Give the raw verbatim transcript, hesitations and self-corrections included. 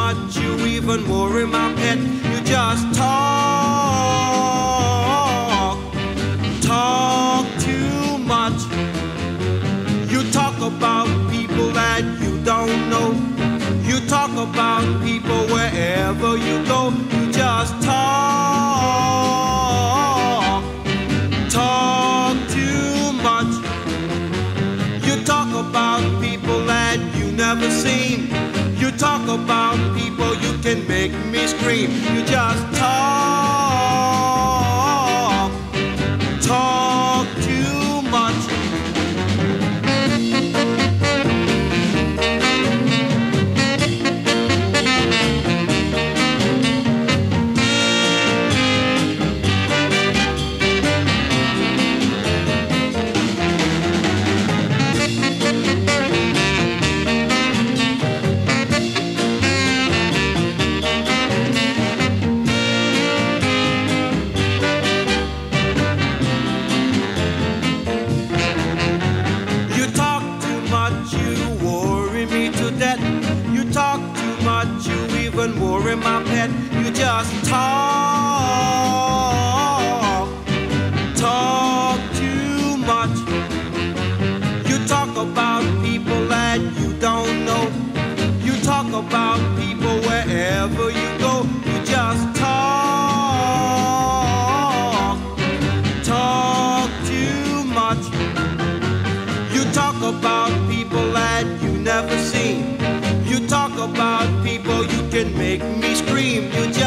much, you even worry my pet. You just talk, talk too much. You talk about people that you don't know. You talk about people wherever you go. You just talk, talk too much. You talk about people that you never seen. You talk about people, you can make me scream. You just talk, talk too much. Worry my pet, you just talk, talk too much. You talk about people that you don't know. You talk about people wherever you go. You just talk, talk too much. You talk about people that you never seen. You talk about people, you can make me scream. You